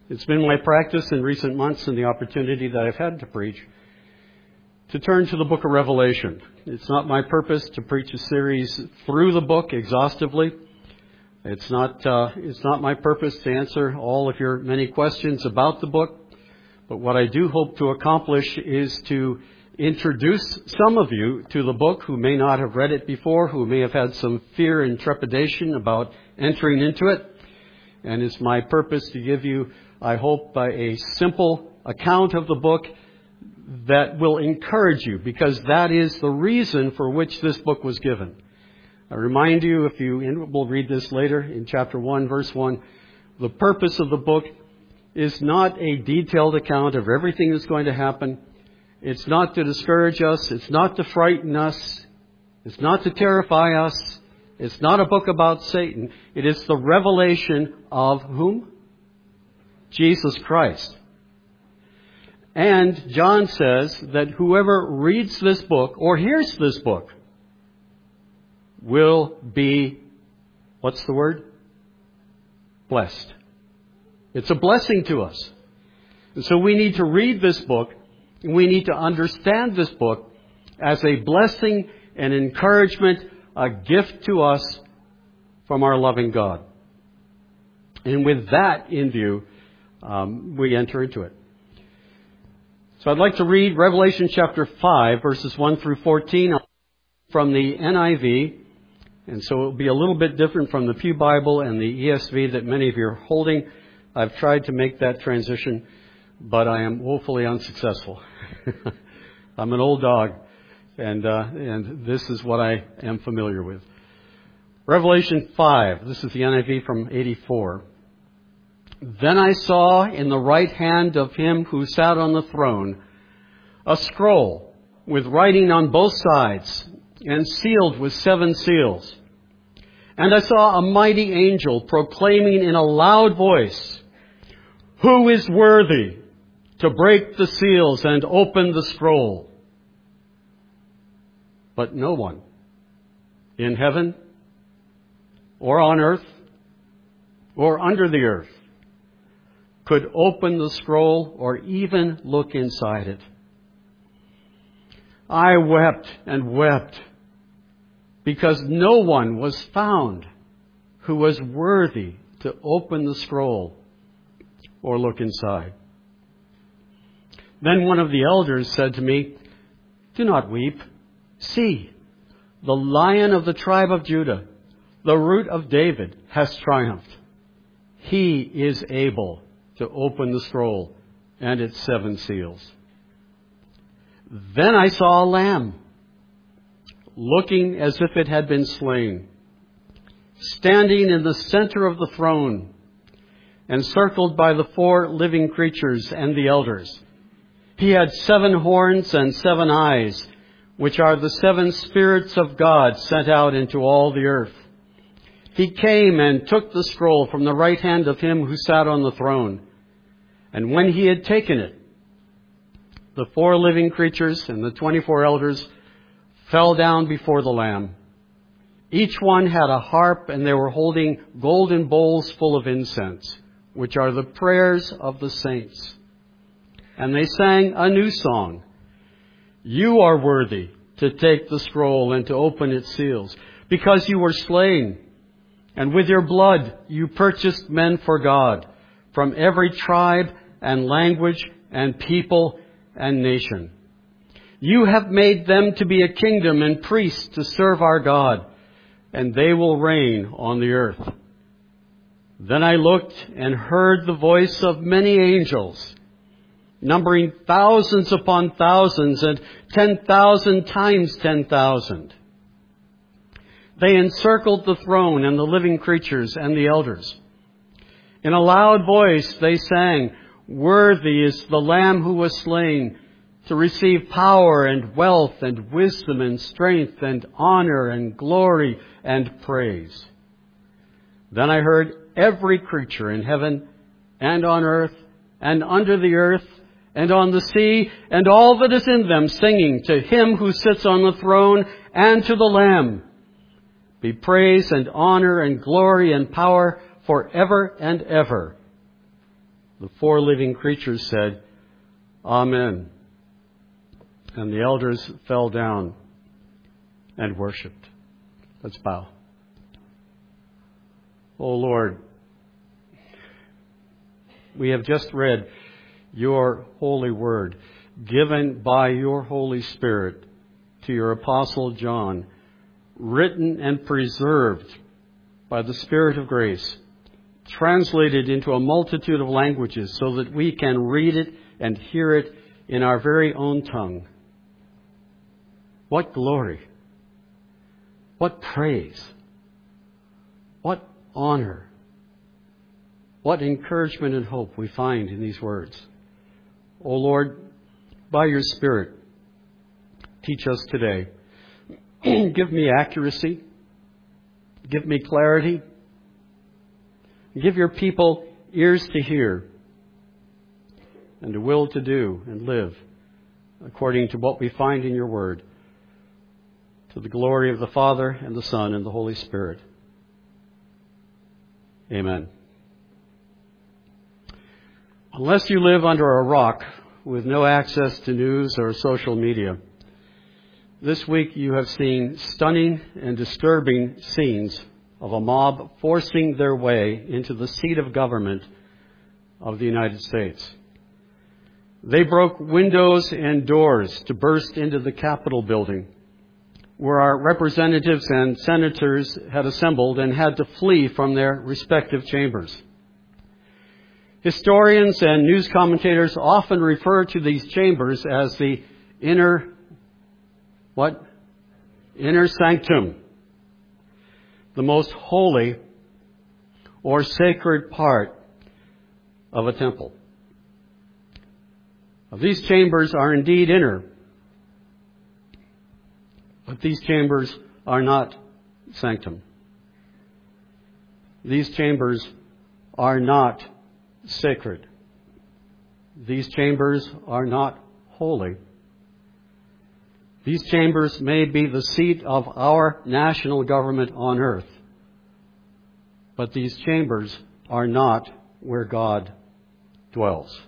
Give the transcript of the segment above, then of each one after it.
It's been my practice in recent months and the opportunity that I've had to preach to turn to the book of Revelation. It's not my purpose to preach a series through the book exhaustively. It's not my purpose to answer all of your many questions about the book. But what I do hope to accomplish is to introduce some of you to the book who may not have read it before, who may have had some fear and trepidation about entering into it. And it's my purpose to give you, I hope, a simple account of the book that will encourage you, because that is the reason for which this book was given. I remind you, and we'll read this later in chapter 1, verse 1, the purpose of the book is not a detailed account of everything that's going to happen. It's not to discourage us. It's not to frighten us. It's not to terrify us. It's not a book about Satan. It is the revelation of whom? Jesus Christ. And John says that whoever reads this book or hears this book will be, what's the word? Blessed. It's a blessing to us. And so we need to read this book. We need to understand this book as a blessing, an encouragement, a gift to us from our loving God. And with that in view, we enter into it. So I'd like to read Revelation chapter 5, verses 1 through 14 from the NIV. And so it will be a little bit different from the Pew Bible and the ESV that many of you are holding. I've tried to make that transition, but I am woefully unsuccessful. I'm an old dog, and this is what I am familiar with. Revelation 5, this is the NIV from 84. Then I saw in the right hand of him who sat on the throne a scroll with writing on both sides and sealed with 7 seals. And I saw a mighty angel proclaiming in a loud voice, "Who is worthy to break the seals and open the scroll?" But no one in heaven or on earth or under the earth could open the scroll or even look inside it. I wept and wept because no one was found who was worthy to open the scroll or look inside. Then one of the elders said to me, "Do not weep. See, the Lion of the tribe of Judah, the Root of David, has triumphed. He is able to open the scroll and its 7 seals." Then I saw a lamb, looking as if it had been slain, standing in the center of the throne, encircled by the 4 living creatures and the elders. He had 7 horns and 7 eyes, which are the 7 spirits of God sent out into all the earth. He came and took the scroll from the right hand of him who sat on the throne. And when he had taken it, the 4 living creatures and the 24 elders fell down before the Lamb. Each one had a harp, and they were holding golden bowls full of incense, which are the prayers of the saints. And they sang a new song. "You are worthy to take the scroll and to open its seals, because you were slain, and with your blood you purchased men for God from every tribe and language and people and nation. You have made them to be a kingdom and priests to serve our God, and they will reign on the earth." Then I looked and heard the voice of many angels, numbering thousands upon thousands and 10,000 times 10,000. They encircled the throne and the living creatures and the elders. In a loud voice they sang, "Worthy is the Lamb who was slain to receive power and wealth and wisdom and strength and honor and glory and praise." Then I heard every creature in heaven and on earth and under the earth and on the sea and all that is in them singing to him who sits on the throne and to the Lamb be praise and honor and glory and power forever and ever. The 4 living creatures said, Amen. And the elders fell down and worshipped. Let's bow. Oh Lord, we have just read your holy word, given by your Holy Spirit to your Apostle John, written and preserved by the Spirit of grace, translated into a multitude of languages so that we can read it and hear it in our very own tongue. What glory! What praise! What honor! What encouragement and hope we find in these words. O Lord, by your Spirit, teach us today. Give me accuracy. Give me clarity. Give your people ears to hear and a will to do and live according to what we find in your word, to the glory of the Father and the Son and the Holy Spirit. Amen. Unless you live under a rock with no access to news or social media, this week you have seen stunning and disturbing scenes of a mob forcing their way into the seat of government of the United States. They broke windows and doors to burst into the Capitol building, where our representatives and senators had assembled and had to flee from their respective chambers. Historians and news commentators often refer to these chambers as the inner sanctum, the most holy or sacred part of a temple. These chambers are indeed inner, but these chambers are not sanctum. These chambers are not sacred. These chambers are not holy. These chambers may be the seat of our national government on earth, but these chambers are not where God dwells.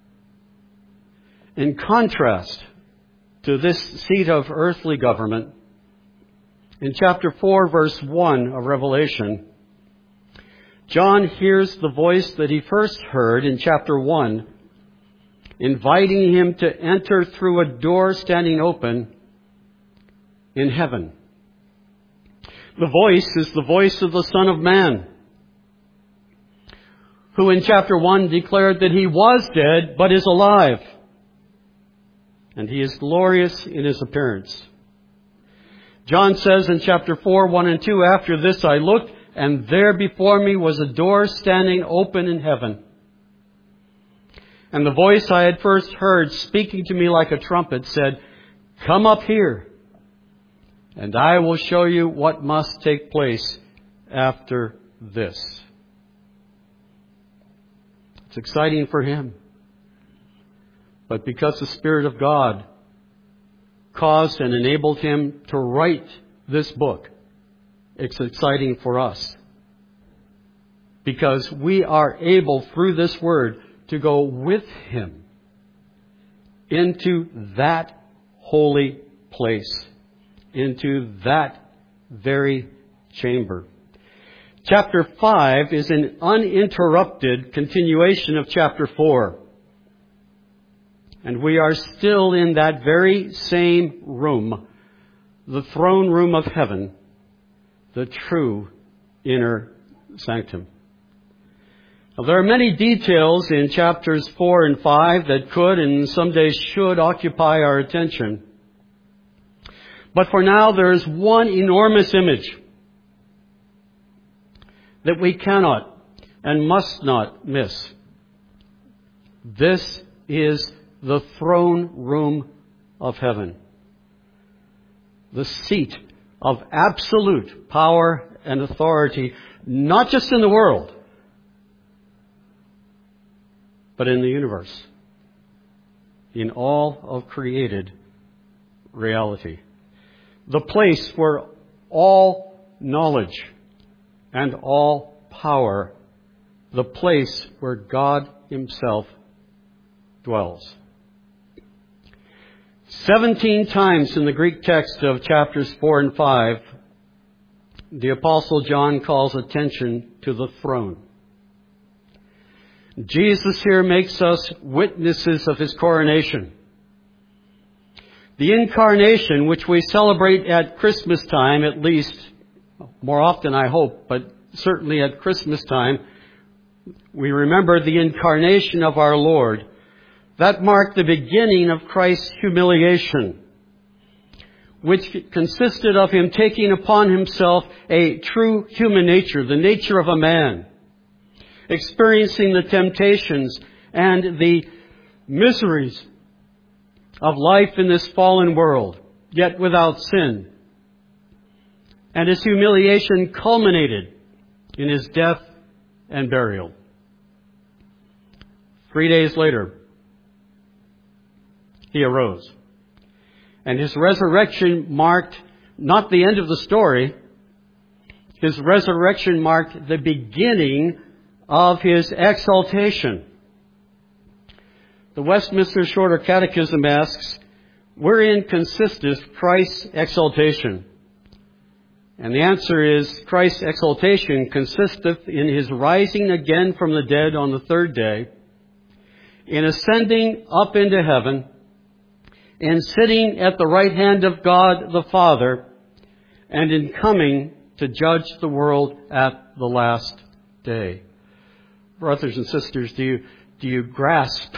In contrast to this seat of earthly government, in chapter 4, verse 1 of Revelation, John hears the voice that he first heard in chapter 1, inviting him to enter through a door standing open in heaven. The voice is the voice of the Son of Man, who in chapter 1 declared that he was dead but is alive, and he is glorious in his appearance. John says in chapter 4, 1 and 2, after this I looked, and there before me was a door standing open in heaven. And the voice I had first heard speaking to me like a trumpet said, come up here, and I will show you what must take place after this. It's exciting for him. But because the Spirit of God caused and enabled him to write this book, it's exciting for us. Because we are able, through this word, to go with him into that holy place, into that very chamber. Chapter 5 is an uninterrupted continuation of chapter 4. And we are still in that very same room, the throne room of heaven, the true inner sanctum. Now, there are many details in chapters 4 and 5 that could and someday should occupy our attention. But for now, there is one enormous image that we cannot and must not miss. This is the throne room of heaven, the seat of absolute power and authority, not just in the world, but in the universe, in all of created reality. The place where all knowledge and all power the place where God Himself dwells. 17 times in the Greek text of chapters 4 and 5, the Apostle John calls attention to the throne. Jesus here makes us witnesses of His coronation. The incarnation, which we celebrate at Christmas time, at least, more often I hope, but certainly at Christmas time, we remember the incarnation of our Lord. That marked the beginning of Christ's humiliation, which consisted of Him taking upon Himself a true human nature, the nature of a man, experiencing the temptations and the miseries of life in this fallen world, yet without sin. And His humiliation culminated in His death and burial. 3 days later, He arose. And His resurrection marked not the end of the story. His resurrection marked the beginning of His exaltation. The Westminster Shorter Catechism asks, wherein consisteth Christ's exaltation? And the answer is, Christ's exaltation consisteth in His rising again from the dead on the third day, in ascending up into heaven, in sitting at the right hand of God the Father, and in coming to judge the world at the last day. Brothers and sisters, do you grasp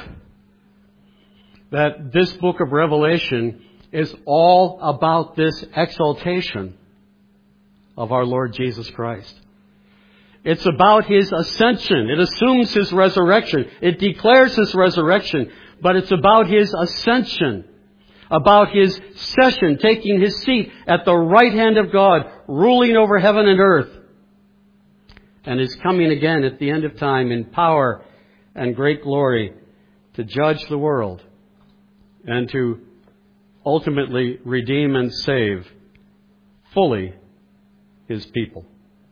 that this book of Revelation is all about this exaltation of our Lord Jesus Christ? It's about His ascension. It assumes His resurrection. It declares His resurrection. But it's about His ascension, about His session, taking His seat at the right hand of God, ruling over heaven and earth, and His coming again at the end of time in power and great glory to judge the world and to ultimately redeem and save fully His people.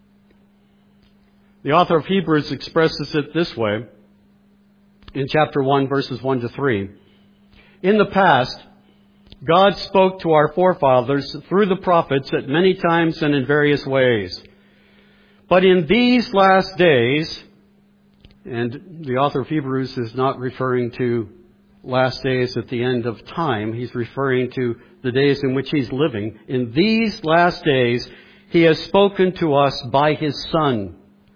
The author of Hebrews expresses it this way in chapter 1, verses 1 to 3. In the past, God spoke to our forefathers through the prophets at many times and in various ways. But in these last days, and the author of Hebrews is not referring to last days at the end of time. He's referring to the days in which He's living. In these last days, He has spoken to us by His Son,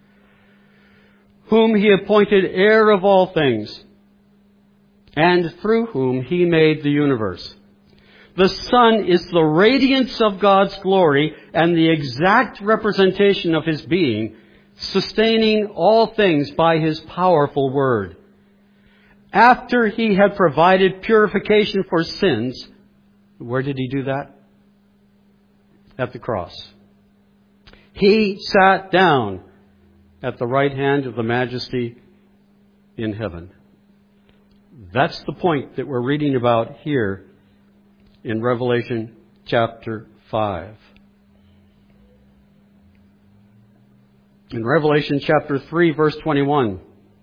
whom He appointed heir of all things, and through whom He made the universe. The Son is the radiance of God's glory and the exact representation of His being, sustaining all things by His powerful word. After He had provided purification for sins, where did He do that? At the cross. He sat down at the right hand of the Majesty in heaven. That's the point that we're reading about here in Revelation chapter 5. In Revelation chapter 3, verse 21,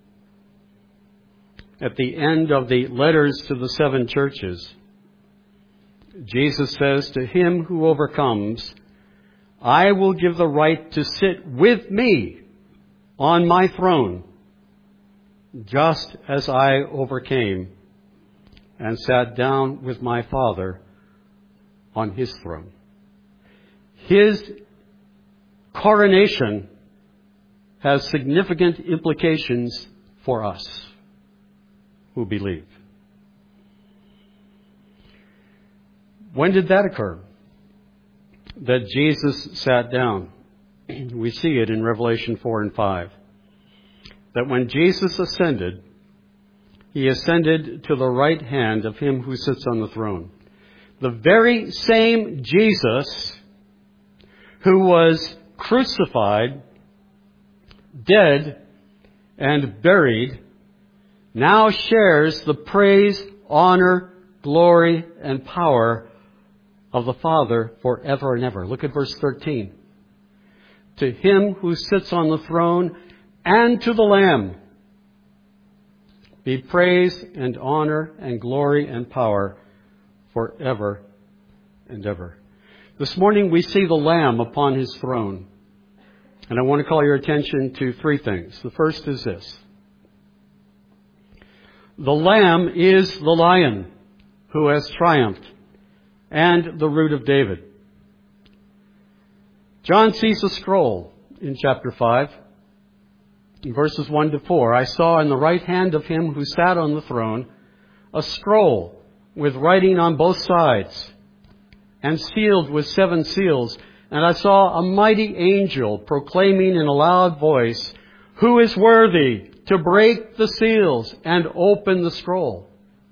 at the end of the letters to the 7 churches, Jesus says, to him who overcomes, I will give the right to sit with me on my throne, just as I overcame and sat down with my Father on His throne. His coronation has significant implications for us who believe. When did that occur? That Jesus sat down. We see it in Revelation 4 and 5. That when Jesus ascended, He ascended to the right hand of Him who sits on the throne. The very same Jesus who was crucified, dead, and buried, now shares the praise, honor, glory, and power of the Father forever and ever. Look at verse 13. To Him who sits on the throne and to the Lamb be praise and honor and glory and power forever and ever. This morning we see the Lamb upon his throne. And I want to call your attention to three things. The first is this. The Lamb is the Lion who has triumphed and the Root of David. John sees a scroll in chapter 5, in verses 1 to 4. I saw in the right hand of him who sat on the throne a scroll with writing on both sides and sealed with 7 seals. And I saw a mighty angel proclaiming in a loud voice, "Who is worthy to break the seals and open the scroll?"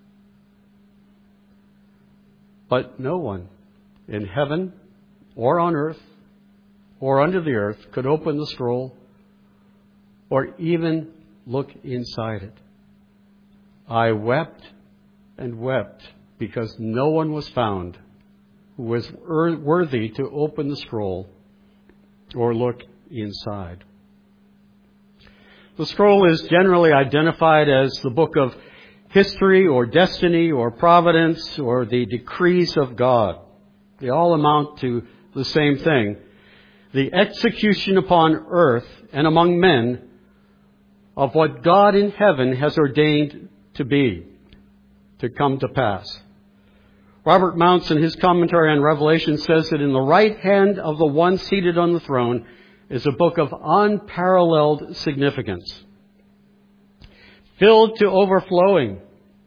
But no one in heaven or on earth or under the earth could open the scroll or even look inside it. I wept and wept because no one was found who was worthy to open the scroll or look inside. The scroll is generally identified as the book of history or destiny or providence or the decrees of God. They all amount to the same thing. The execution upon earth and among men of what God in heaven has ordained to be, to come to pass. Robert Mounce, in his commentary on Revelation, says that in the right hand of the one seated on the throne is a book of unparalleled significance, filled to overflowing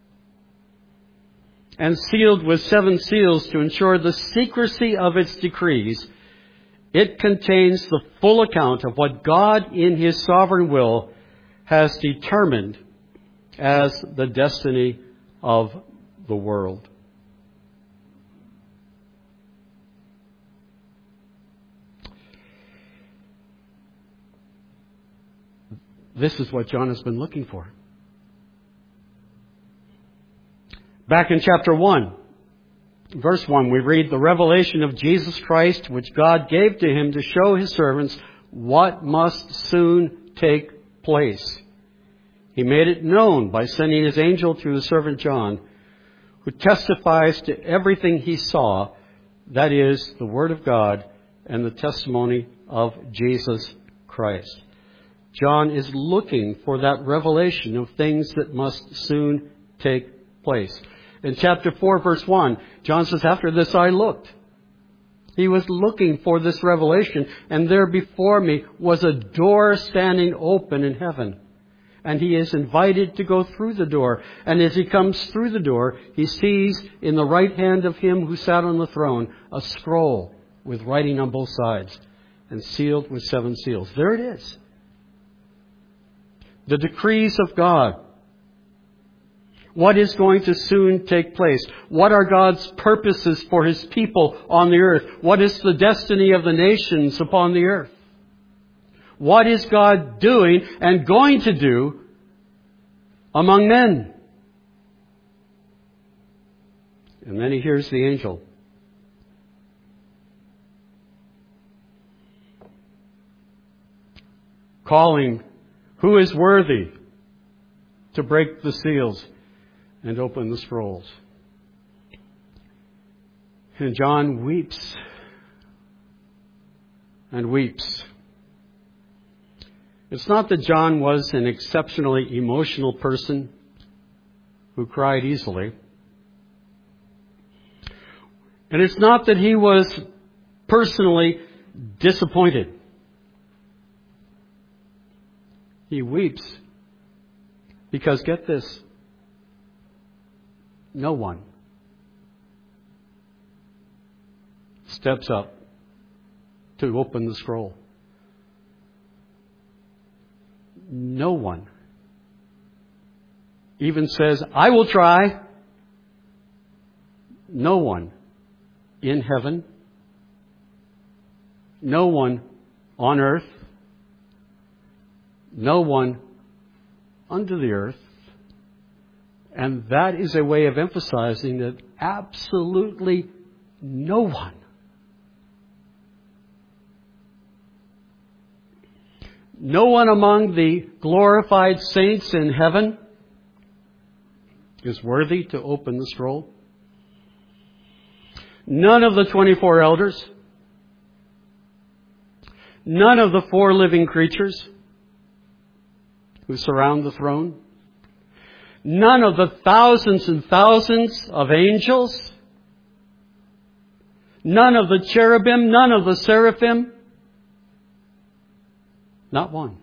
and sealed with 7 seals to ensure the secrecy of its decrees. It contains the full account of what God in his sovereign will has determined as the destiny of the world. This is what John has been looking for. Back in chapter 1, verse 1, we read the revelation of Jesus Christ, which God gave to him to show his servants what must soon take place. He made it known by sending his angel through the servant John, who testifies to everything he saw, that is, the Word of God and the testimony of Jesus Christ. John is looking for that revelation of things that must soon take place. In chapter 4, verse 1, John says, after this I looked. He was looking for this revelation, and there before me was a door standing open in heaven. And he is invited to go through the door. And as he comes through the door, he sees in the right hand of him who sat on the throne a scroll with writing on both sides and sealed with 7 seals. There it is. The decrees of God. What is going to soon take place? What are God's purposes for his people on the earth? What is the destiny of the nations upon the earth? What is God doing and going to do among men? And then he hears the angel. Calling, "Who is worthy to break the seals and open the scrolls?" And John weeps and weeps. It's not that John was an exceptionally emotional person who cried easily. And it's not that he was personally disappointed. He weeps because, get this, no one steps up to open the scroll. No one even says, "I will try." No one in heaven, no one on earth, no one under the earth. And that is a way of emphasizing that absolutely no one, No one among the glorified saints in heaven is worthy to open the scroll. None of the 24 elders. None of the 4 living creatures who surround the throne. None of the thousands and thousands of angels. None of the cherubim. None of the seraphim. Not one.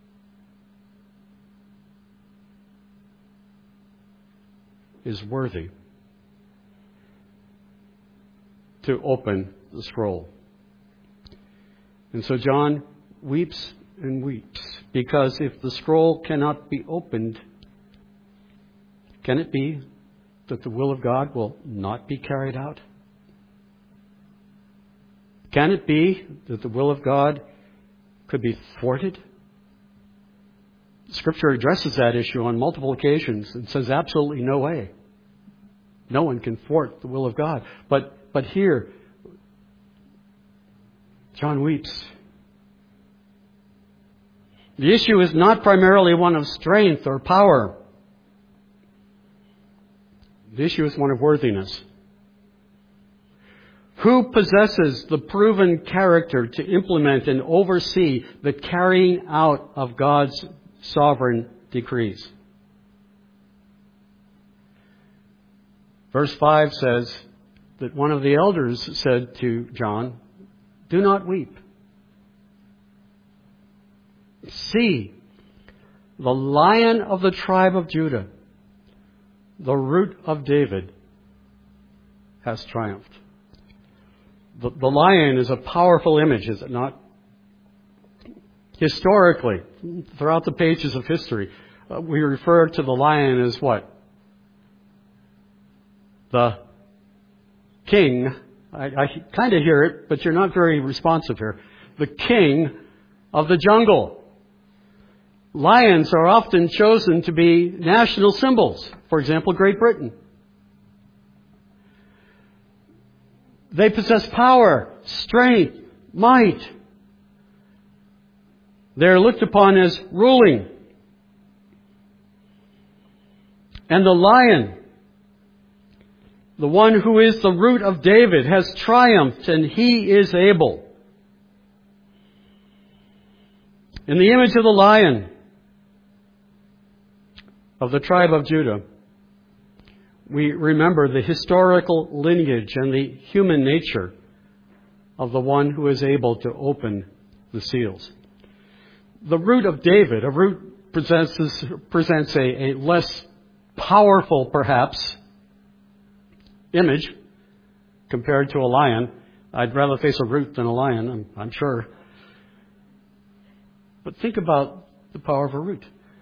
Is worthy to open the scroll. And so John weeps and weeps, because if the scroll cannot be opened, can it be that the will of God will not be carried out? Can it be that the will of God could be thwarted? Scripture addresses that issue on multiple occasions and says absolutely no way. No one can thwart the will of God. But here, John weeps. The issue is not primarily one of strength or power. The issue is one of worthiness. Who possesses the proven character to implement and oversee the carrying out of God's sovereign decrees? Verse 5 says that one of the elders said to John, "Do not weep. See, the Lion of the tribe of Judah, the Root of David, has triumphed." The lion is a powerful image, is it not? Historically, throughout the pages of history, we refer to the lion as what? The king. I kind of hear it, but you're not very responsive here. The king of the jungle. Lions are often chosen to be national symbols. For example, Great Britain. They possess power, strength, might. They're looked upon as ruling. And the lion, the one who is the root of David, has triumphed, and he is able. In the image of the lion of the tribe of Judah, we remember the historical lineage and the human nature of the one who is able to open the seals. The root of David, a root presents a less powerful, perhaps, image compared to a lion. I'd rather face a root than a lion, I'm sure. But think about the power of a root.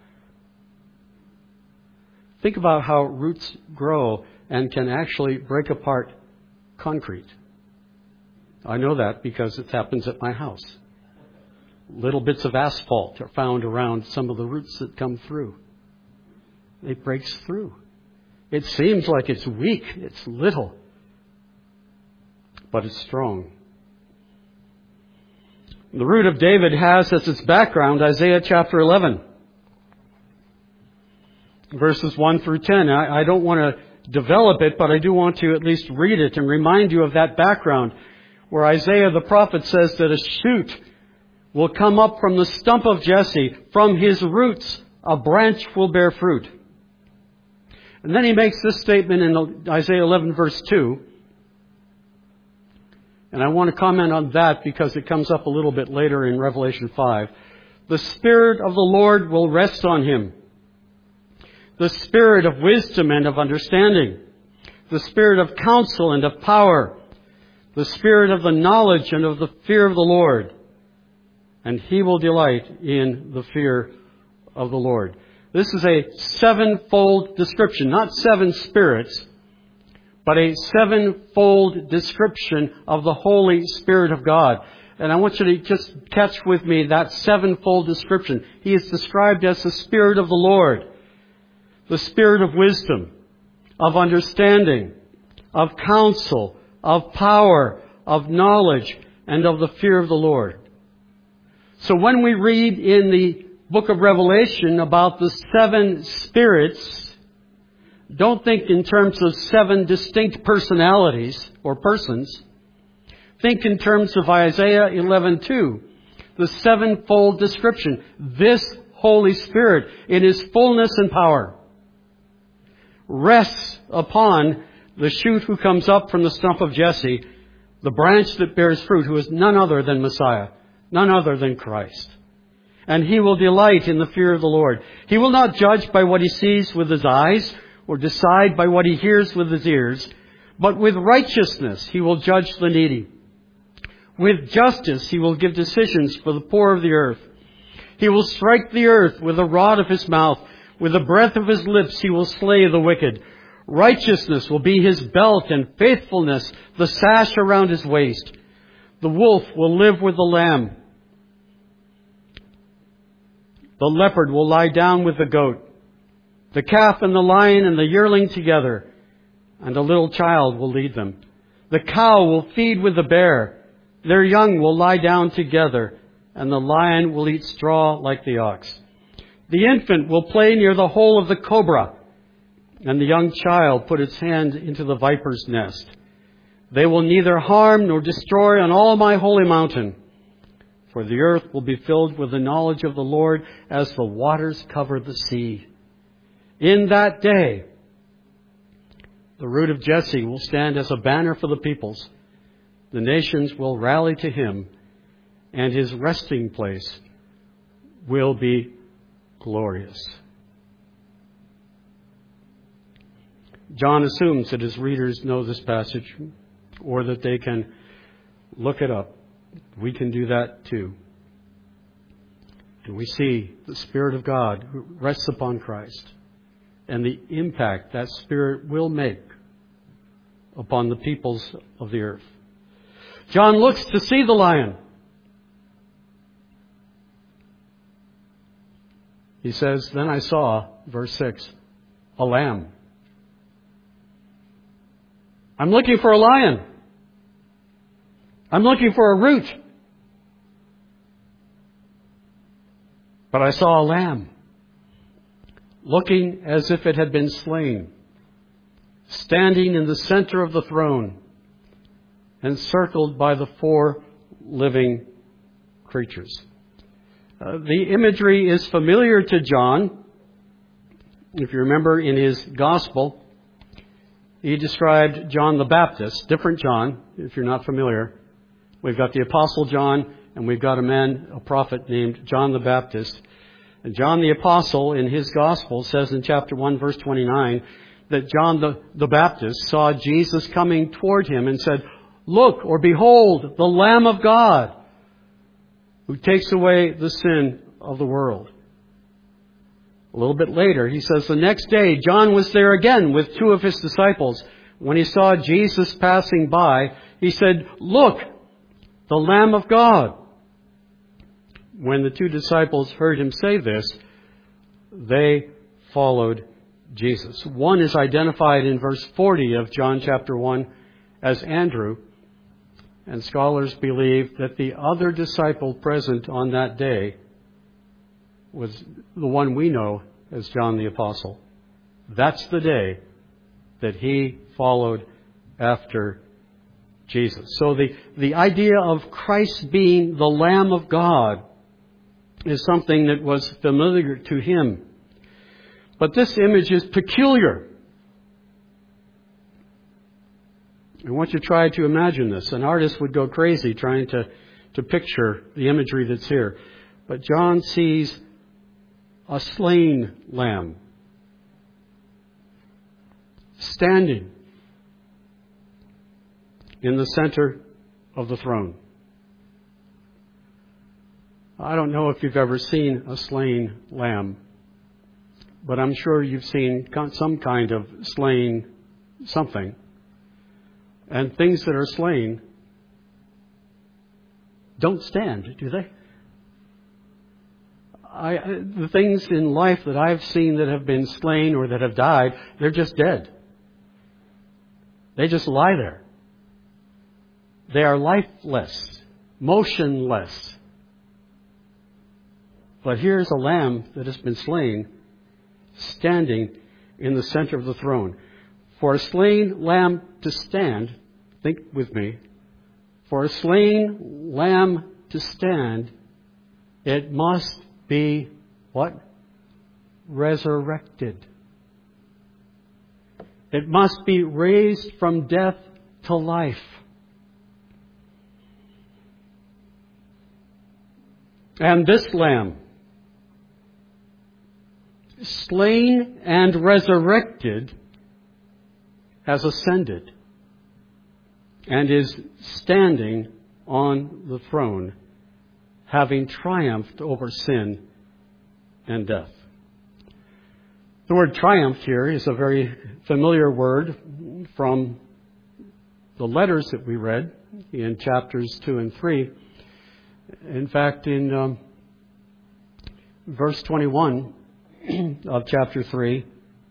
Think about how roots grow and can actually break apart concrete. I know that because it happens at my house. Little bits of asphalt are found around some of the roots that come through. It breaks through. It seems like it's weak, it's little, but it's strong. The root of David has as its background Isaiah chapter 11. Verses 1 through 10. I don't want to develop it, but I do want to at least read it and remind you of that background, where Isaiah the prophet says that a shoot will come up from the stump of Jesse. From his roots, a branch will bear fruit. And then he makes this statement in Isaiah 11 verse 2. And I want to comment on that because it comes up a little bit later in Revelation 5. The Spirit of the Lord will rest on him. The Spirit of wisdom and of understanding. The Spirit of counsel and of power. The Spirit of the knowledge and of the fear of the Lord. And he will delight in the fear of the Lord. This is a sevenfold description, not 7 spirits, but a sevenfold description of the Holy Spirit of God. And I want you to just catch with me that sevenfold description. He is described as the Spirit of the Lord, the Spirit of wisdom, of understanding, of counsel, of power, of knowledge, and of the fear of the Lord. So when we read in the book of Revelation about the 7 spirits, don't think in terms of 7 distinct personalities or persons. Think in terms of Isaiah 11:2, the 7-fold description. This Holy Spirit, in His fullness and power, rests upon the shoot who comes up from the stump of Jesse, the branch that bears fruit, who is none other than Messiah, none other than Christ. And He will delight in the fear of the Lord. He will not judge by what He sees with His eyes, or decide by what He hears with His ears, but with righteousness He will judge the needy. With justice He will give decisions for the poor of the earth. He will strike the earth with the rod of His mouth. With the breath of His lips He will slay the wicked. Righteousness will be His belt, and faithfulness the sash around His waist. The wolf will live with the lamb. The leopard will lie down with the goat. The calf and the lion and the yearling together, and a little child will lead them. The cow will feed with the bear. Their young will lie down together, and the lion will eat straw like the ox. The infant will play near the hole of the cobra, and the young child put its hand into the viper's nest. They will neither harm nor destroy on all my holy mountain, for the earth will be filled with the knowledge of the Lord as the waters cover the sea. In that day, the root of Jesse will stand as a banner for the peoples. The nations will rally to Him, and His resting place will be glorious. John assumes that his readers know this passage, or that they can look it up. We can do that too. And we see the Spirit of God who rests upon Christ, and the impact that Spirit will make upon the peoples of the earth. John looks to see the lion. He says, then I saw, verse 6, a lamb. I'm looking for a lion. I'm looking for a root. But I saw a lamb, looking as if it had been slain, standing in the center of the throne, encircled by the 4 living creatures. The imagery is familiar to John. If you remember in his gospel, he described John the Baptist, different John, if you're not familiar. We've got the Apostle John, and we've got a prophet named John the Baptist. And John the Apostle in his gospel says in chapter 1, verse 29, that John the Baptist saw Jesus coming toward him and said, look, or behold, the Lamb of God, who takes away the sin of the world. A little bit later, he says, the next day, John was there again with 2 of his disciples. When he saw Jesus passing by, he said, look, the Lamb of God. When the 2 disciples heard him say this, they followed Jesus. One is identified in verse 40 of John chapter 1 as Andrew. And scholars believe that the other disciple present on that day was the one we know as John the Apostle. That's the day that he followed after Jesus. So the idea of Christ being the Lamb of God is something that was familiar to him. But this image is peculiar. I want you to try to imagine this. An artist would go crazy trying to picture the imagery that's here. But John sees a slain lamb standing in the center of the throne. I don't know if you've ever seen a slain lamb, but I'm sure you've seen some kind of slain something. And things that are slain don't stand, do they? The things in life that I've seen that have been slain or that have died, they're just dead. They just lie there. They are lifeless, motionless. But here's a lamb that has been slain, standing in the center of the throne. For a slain lamb to stand, think with me, for a slain lamb to stand, it must be what? Resurrected. It must be raised from death to life. And this lamb, slain and resurrected, has ascended and is standing on the throne, having triumphed over sin and death. The word triumph here is a very familiar word from the letters that we read in chapters 2 and 3. In fact, in verse 21 of chapter 3,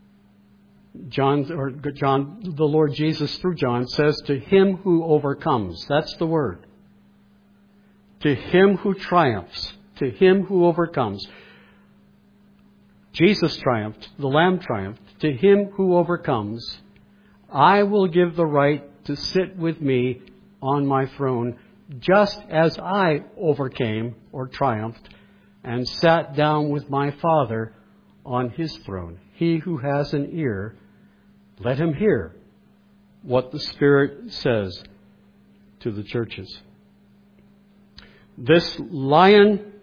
the Lord Jesus through John says, to him who overcomes. That's the word. To him who triumphs. To him who overcomes. Jesus triumphed. The Lamb triumphed. To him who overcomes, I will give the right to sit with me on my throne, just as I overcame or triumphed and sat down with my Father on his throne. He who has an ear, let him hear what the Spirit says to the churches. This lion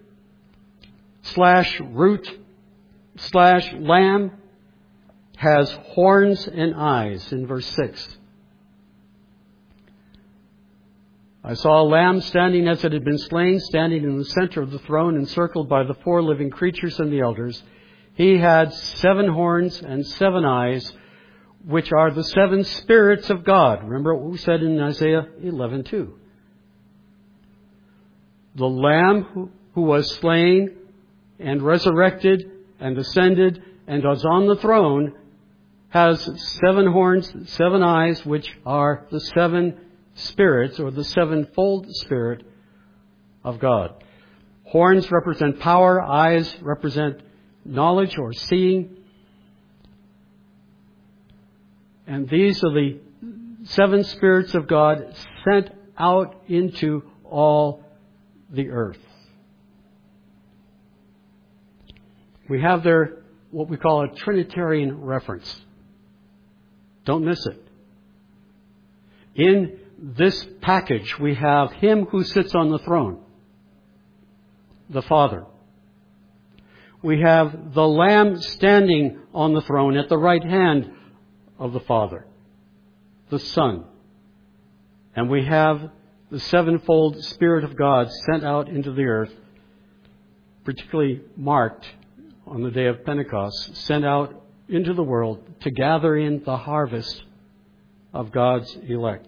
/ root / lamb has horns and eyes in verse 6. I saw a lamb standing as it had been slain, standing in the center of the throne, encircled by the 4 living creatures and the elders. He had 7 horns and 7 eyes, which are the 7 spirits of God. Remember what we said in Isaiah 11:2. The Lamb who was slain and resurrected and ascended and was on the throne has 7 horns, 7 eyes, which are the 7 spirits, or the 7-fold Spirit of God. Horns represent power, eyes represent knowledge or seeing. And these are the 7 spirits of God sent out into all the earth. We have there what we call a Trinitarian reference. Don't miss it. In this package, we have him who sits on the throne, the Father. We have the Lamb standing on the throne at the right hand of the Father, the Son. And we have the 7-fold Spirit of God sent out into the earth, particularly marked on the day of Pentecost, sent out into the world to gather in the harvest of God's elect.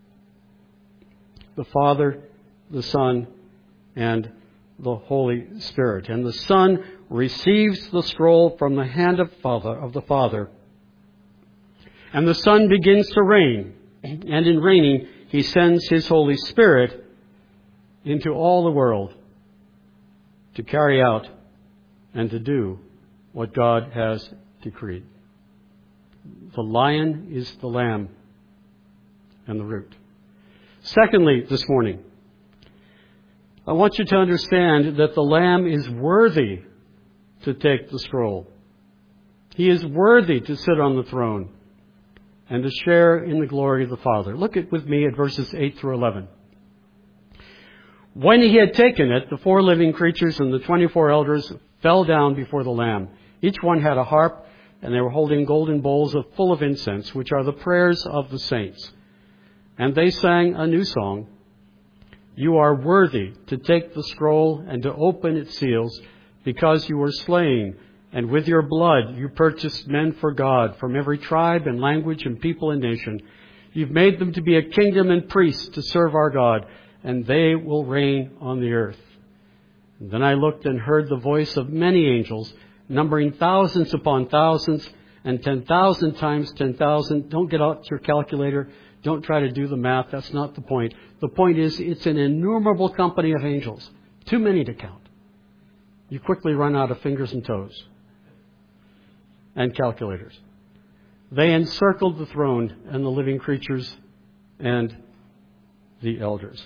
The Father, the Son, and the Holy Spirit. And the Son receives the scroll from the hand of the Father. And the Son begins to reign. And in reigning, he sends his Holy Spirit into all the world to carry out and to do what God has decreed. The lion is the lamb and the root. Secondly, this morning, I want you to understand that the Lamb is worthy to take the scroll. He is worthy to sit on the throne and to share in the glory of the Father. Look with me at verses 8 through 11. When he had taken it, the 4 living creatures and the 24 elders fell down before the Lamb. Each one had a harp, and they were holding golden bowls full of incense, which are the prayers of the saints. And they sang a new song. You are worthy to take the scroll and to open its seals, because you were slain, and with your blood you purchased men for God from every tribe and language and people and nation. You've made them to be a kingdom and priests to serve our God, and they will reign on the earth. And then I looked and heard the voice of many angels, numbering thousands upon thousands, and 10,000 times 10,000. Don't get out your calculator. Don't try to do the math. That's not the point. The point is, it's an innumerable company of angels. Too many to count. you quickly run out of fingers and toes and calculators. They encircled the throne and the living creatures and the elders.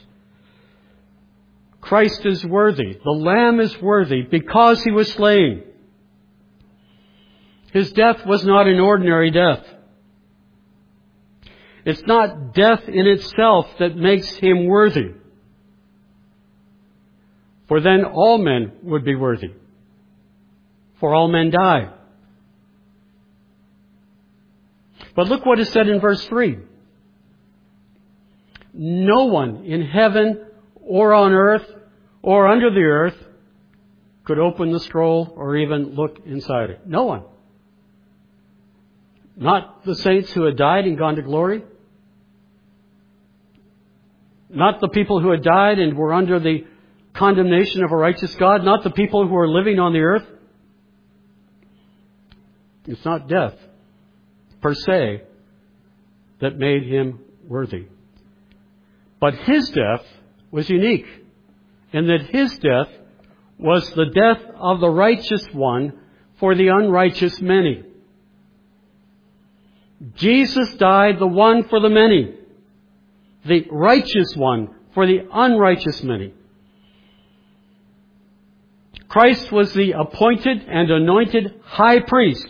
Christ is worthy. The Lamb is worthy because He was slain. His death was not an ordinary death. It's not death in itself that makes Him worthy. For then all men would be worthy. For all men die. But look what is said in verse 3. No one in heaven or on earth or under the earth could open the scroll or even look inside it. No one. Not the saints who had died and gone to glory. Not the people who had died and were under the condemnation of a righteous God. Not the people who are living on the earth. It's not death, per se, that made Him worthy. But His death was unique in that His death was the death of the righteous one for the unrighteous many. Jesus died, the one for the many, the righteous one for the unrighteous many. Christ was the appointed and anointed high priest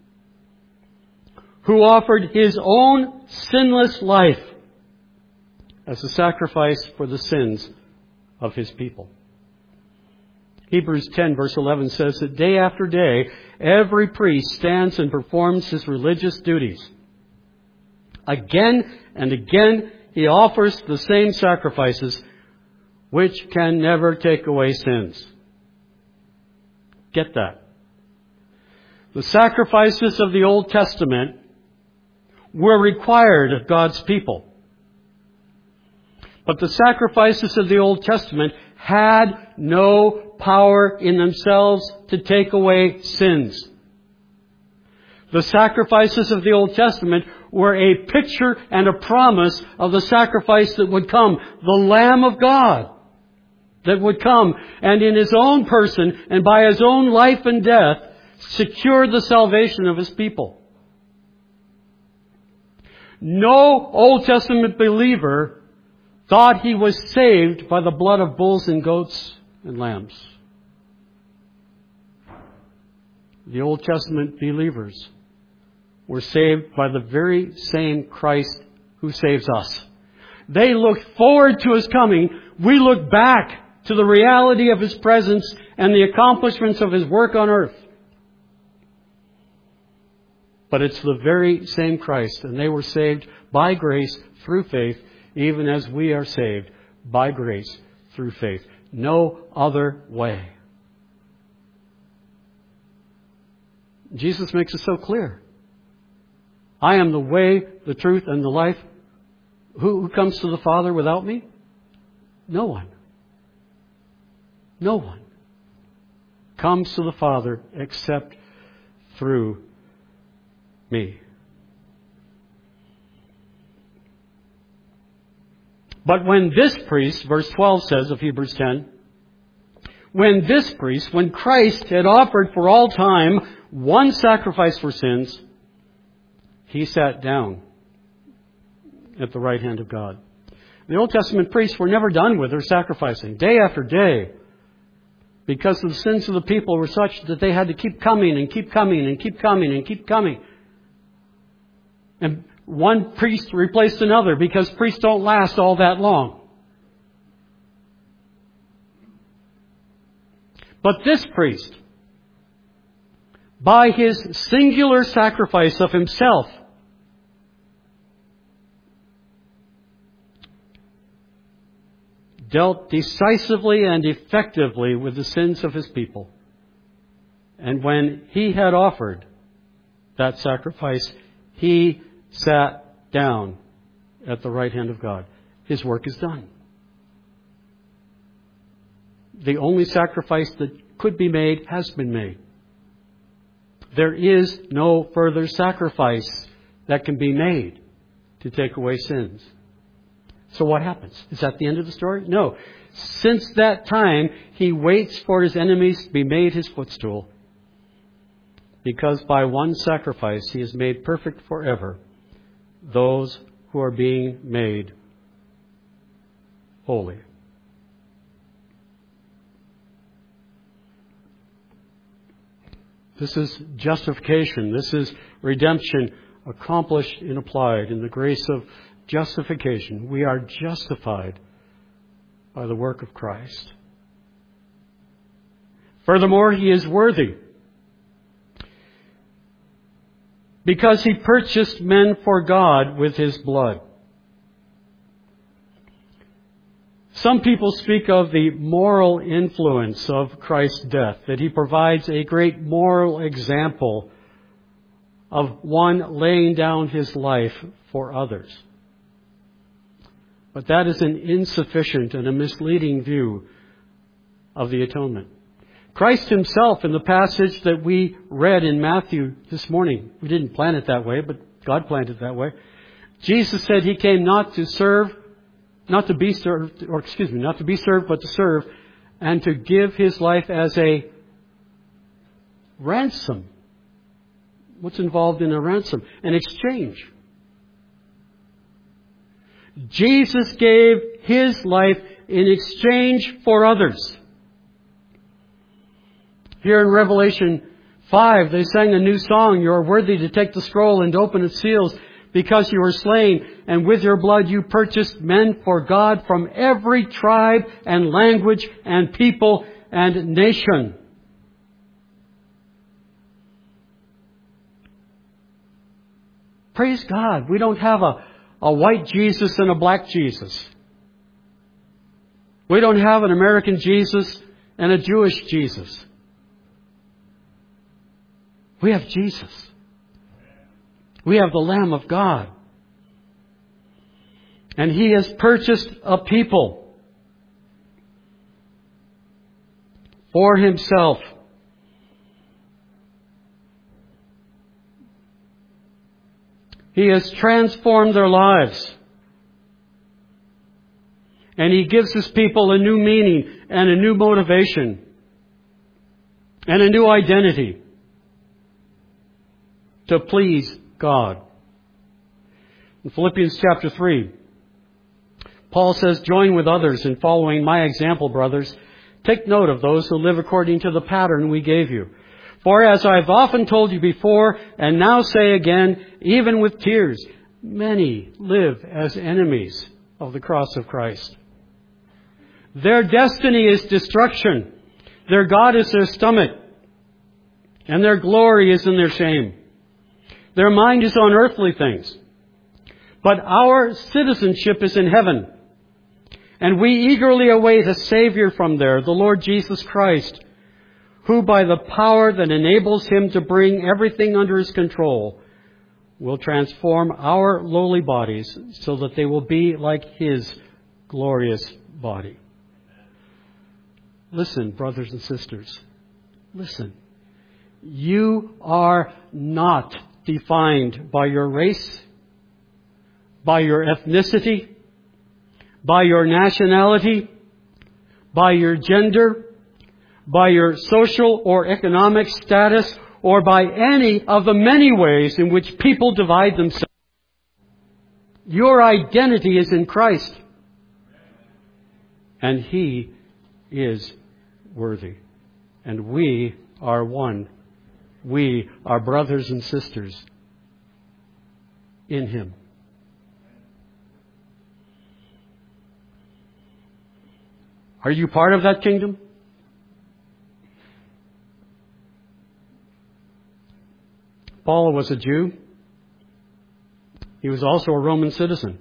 who offered His own sinless life as a sacrifice for the sins of His people. Hebrews 10 verse 11 says that day after day, every priest stands and performs his religious duties. Again and again, he offers the same sacrifices which can never take away sins. Get that. The sacrifices of the Old Testament were required of God's people. But the sacrifices of the Old Testament had no power in themselves to take away sins. The sacrifices of the Old Testament were a picture and a promise of the sacrifice that would come, the Lamb of God that would come and in His own person and by His own life and death secure the salvation of His people. No Old Testament believer thought he was saved by the blood of bulls and goats and lambs. The Old Testament believers were saved by the very same Christ who saves us. They looked forward to His coming. We look back to the reality of His presence and the accomplishments of His work on earth. But it's the very same Christ, and they were saved by grace through faith, even as we are saved by grace through faith. No other way. Jesus makes it so clear. I am the way, the truth, and the life. Who comes to the Father without me? No one. No one comes to the Father except through me. But when this priest, verse 12 says of Hebrews 10, when this priest, when Christ had offered for all time one sacrifice for sins, He sat down at the right hand of God. The Old Testament priests were never done with their sacrificing, day after day, because the sins of the people were such that they had to keep coming and keep coming and keep coming and keep coming. And one priest replaced another because priests don't last all that long. But this priest, by His singular sacrifice of Himself, dealt decisively and effectively with the sins of His people. And when He had offered that sacrifice, He sat down at the right hand of God. His work is done. The only sacrifice that could be made has been made. There is no further sacrifice that can be made to take away sins. So what happens? Is that the end of the story? No. Since that time, He waits for His enemies to be made His footstool. Because by one sacrifice He has made perfect forever those who are being made holy. This is justification. This is redemption accomplished and applied in the grace of justification. We are justified by the work of Christ. Furthermore, He is worthy, because He purchased men for God with His blood. Some people speak of the moral influence of Christ's death, that He provides a great moral example of one laying down His life for others. But that is an insufficient and a misleading view of the atonement. Christ Himself, in the passage that we read in Matthew this morning, we didn't plan it that way, but God planned it that way. Jesus said He came not to be served, but to serve, and to give His life as a ransom. What's involved in a ransom? An exchange. Jesus gave His life in exchange for others. Here in Revelation 5, they sang a new song, "You are worthy to take the scroll and open its seals, because you were slain, and with your blood you purchased men for God from every tribe and language and people and nation." Praise God. We don't have a white Jesus and a black Jesus. We don't have an American Jesus and a Jewish Jesus. We have Jesus. We have the Lamb of God. And He has purchased a people for Himself. He has transformed their lives. And He gives His people a new meaning and a new motivation and a new identity to please God. In Philippians chapter 3, Paul says, "Join with others in following my example, brothers. Take note of those who live according to the pattern we gave you. For as I've often told you before, and now say again, even with tears, many live as enemies of the cross of Christ. Their destiny is destruction. Their God is their stomach, and their glory is in their shame. Their mind is on earthly things. But our citizenship is in heaven, and we eagerly await a Savior from there, the Lord Jesus Christ, who by the power that enables Him to bring everything under His control will transform our lowly bodies so that they will be like His glorious body." Listen, brothers and sisters. Listen. You are not defined by your race, by your ethnicity, by your nationality, by your gender, by your social or economic status, or by any of the many ways in which people divide themselves. Your identity is in Christ. And He is worthy. And we are one. We are brothers and sisters in Him. Are you part of that kingdom? Paul was a Jew. He was also a Roman citizen.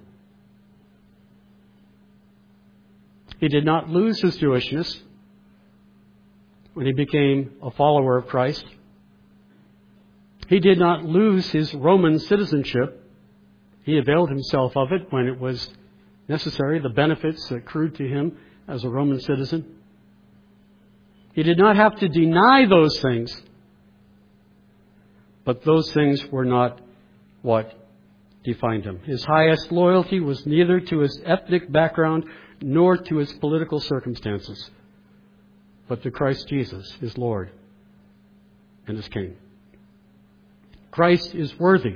He did not lose his Jewishness when he became a follower of Christ. He did not lose his Roman citizenship. He availed himself of it when it was necessary, the benefits that accrued to him as a Roman citizen. He did not have to deny those things, but those things were not what defined him. His highest loyalty was neither to his ethnic background nor to its political circumstances, but to Christ Jesus, his Lord and his King. Christ is worthy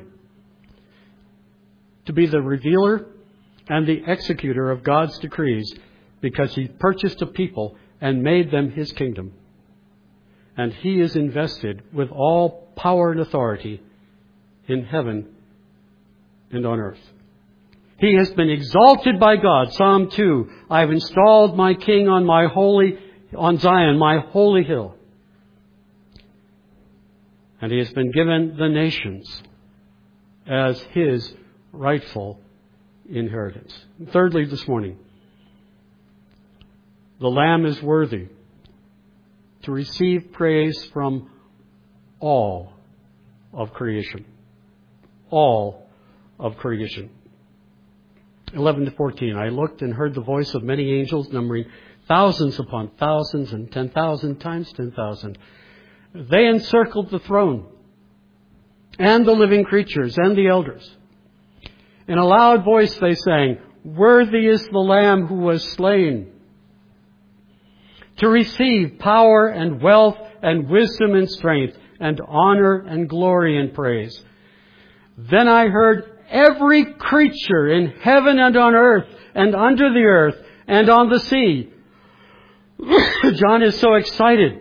to be the revealer and the executor of God's decrees because he purchased a people and made them his kingdom. And he is invested with all power and authority in heaven and on earth. He has been exalted by God. Psalm 2, I have installed my king on Zion, my holy hill. And he has been given the nations as his rightful inheritance. And thirdly, this morning, the Lamb is worthy to receive praise from all of creation. All of creation. 11 to 14. I looked and heard the voice of many angels, numbering thousands upon thousands and 10,000 times 10,000. They encircled the throne and the living creatures and the elders. In a loud voice they sang, Worthy is the Lamb who was slain to receive power and wealth and wisdom and strength and honor and glory and praise. Then I heard every creature in heaven and on earth and under the earth and on the sea. John is so excited.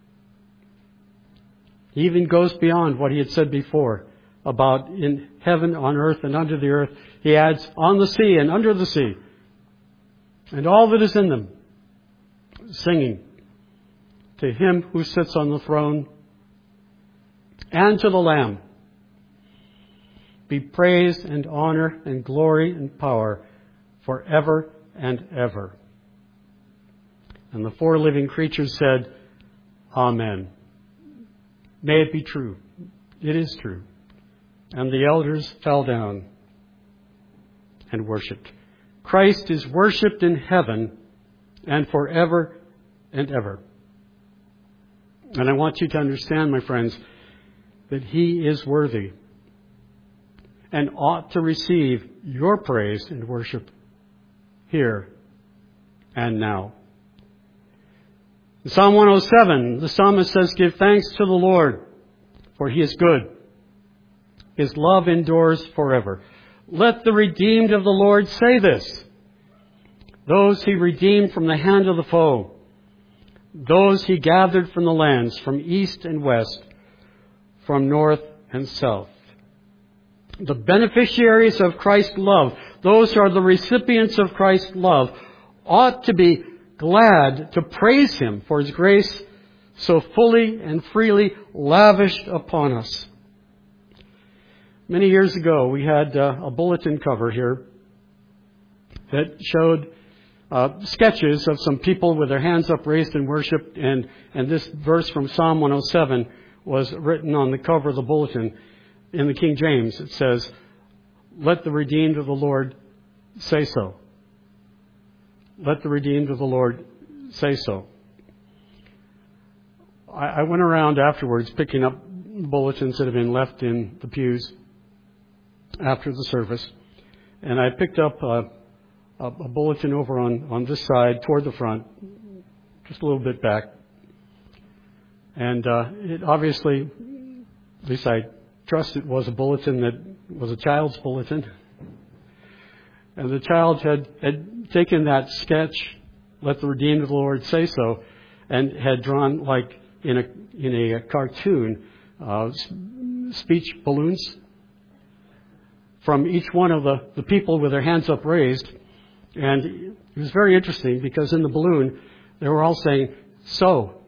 He even goes beyond what he had said before about in heaven, on earth, and under the earth. He adds on the sea and under the sea and all that is in them, singing to him who sits on the throne and to the Lamb be praise and honor and glory and power forever and ever. And the four living creatures said, Amen. May it be true. It is true. And the elders fell down and worshipped. Christ is worshipped in heaven and forever and ever. And I want you to understand, my friends, that he is worthy and ought to receive your praise and worship here and now. In Psalm 107, the psalmist says, Give thanks to the Lord, for he is good. His love endures forever. Let the redeemed of the Lord say this, those he redeemed from the hand of the foe, those he gathered from the lands, from east and west, from north and south. The beneficiaries of Christ's love, those who are the recipients of Christ's love, ought to be glad to praise him for his grace so fully and freely lavished upon us. Many years ago, we had a bulletin cover here that showed sketches of some people with their hands up raised in worship, and this verse from Psalm 107 was written on the cover of the bulletin. In the King James, it says, Let the redeemed of the Lord say so. Let the redeemed of the Lord say so. I went around afterwards picking up bulletins that had been left in the pews after the service. And I picked up a bulletin over on this side toward the front, just a little bit back. And it obviously, at least I trust it was a bulletin that was a child's bulletin. And the child had taken that sketch, Let the redeemed of the Lord say so, and had drawn, like in a cartoon, speech balloons from each one of the people with their hands up raised. And it was very interesting because in the balloon, they were all saying, so.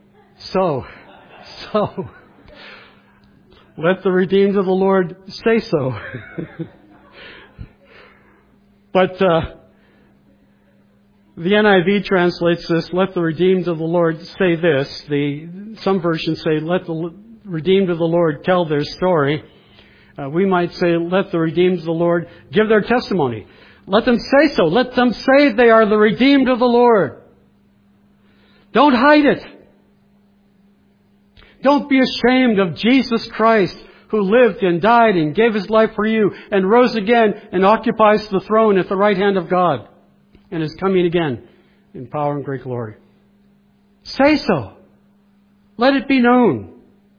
Let the redeemed of the Lord say so. But the NIV translates this, let the redeemed of the Lord say this. Some versions say, let the redeemed of the Lord tell their story. We might say, let the redeemed of the Lord give their testimony. Let them say so. Let them say they are the redeemed of the Lord. Don't hide it. Don't be ashamed of Jesus Christ, who lived and died and gave his life for you and rose again and occupies the throne at the right hand of God and is coming again in power and great glory. Say so. Let it be known.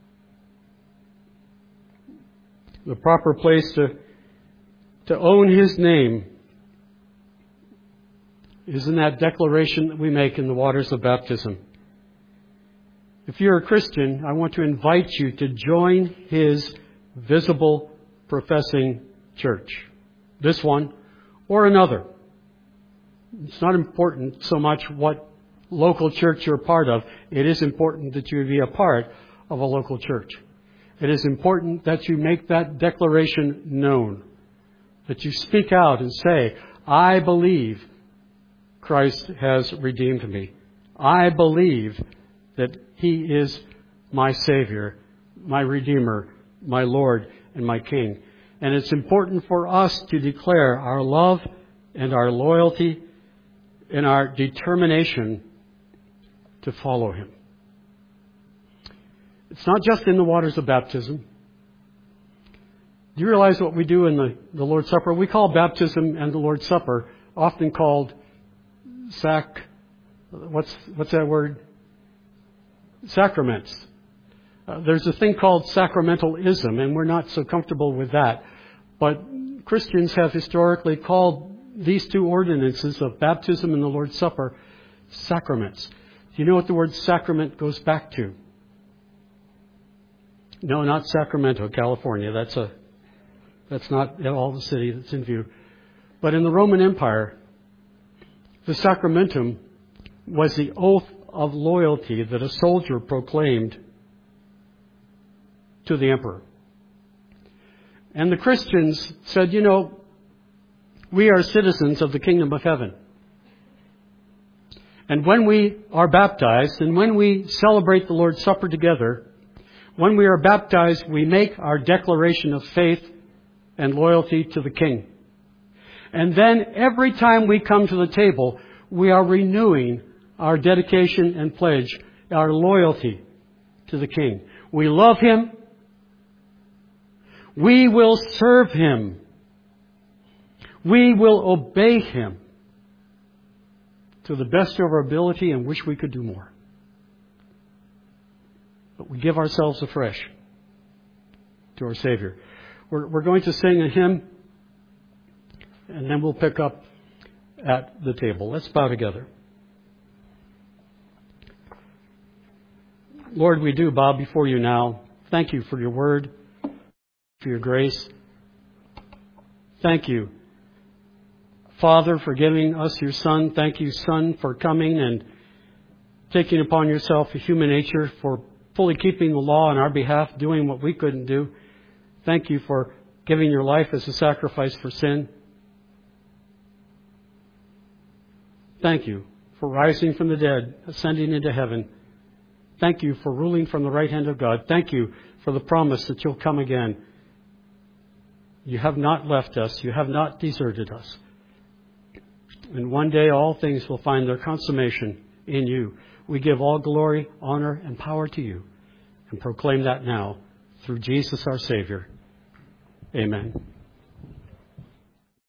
The proper place to own His name is in that declaration that we make in the waters of baptism. If you're a Christian, I want to invite you to join His visible professing church. This one or another. It's not important so much what local church you're a part of. It is important that you be a part of a local church. It is important that you make that declaration known. That you speak out and say, I believe Christ has redeemed me. I believe that He is my Savior, my Redeemer, my Lord, and my King. And it's important for us to declare our love and our loyalty and our determination to follow Him. It's not just in the waters of baptism. Do you realize what we do in the Lord's Supper? We call baptism and the Lord's Supper often called what's that word? Sacraments. There's a thing called sacramentalism, and we're not so comfortable with that. But Christians have historically called these two ordinances of baptism and the Lord's Supper sacraments. Do you know what the word sacrament goes back to? No, not Sacramento, California. That's not at all the city that's in view. But in the Roman Empire, the sacramentum was the oath of loyalty that a soldier proclaimed to the emperor. And the Christians said, we are citizens of the kingdom of heaven. And when we are baptized and when we celebrate the Lord's Supper together, when we are baptized, we make our declaration of faith and loyalty to the King. And then every time we come to the table, we are renewing our dedication and pledge, our loyalty to the King. We love Him. We will serve Him. We will obey Him to the best of our ability and wish we could do more. But we give ourselves afresh to our Savior. We're going to sing a hymn, and then we'll pick up at the table. Let's bow together. Lord, we do bow before You now. Thank You for Your word, for Your grace. Thank You, Father, for giving us Your Son. Thank You, Son, for coming and taking upon Yourself a human nature, for fully keeping the law on our behalf, doing what we couldn't do. Thank You for giving Your life as a sacrifice for sin. Thank You for rising from the dead, ascending into heaven. Thank You for ruling from the right hand of God. Thank You for the promise that You'll come again. You have not left us. You have not deserted us. And one day all things will find their consummation in You. We give all glory, honor, and power to You, and proclaim that now through Jesus our Savior. Amen.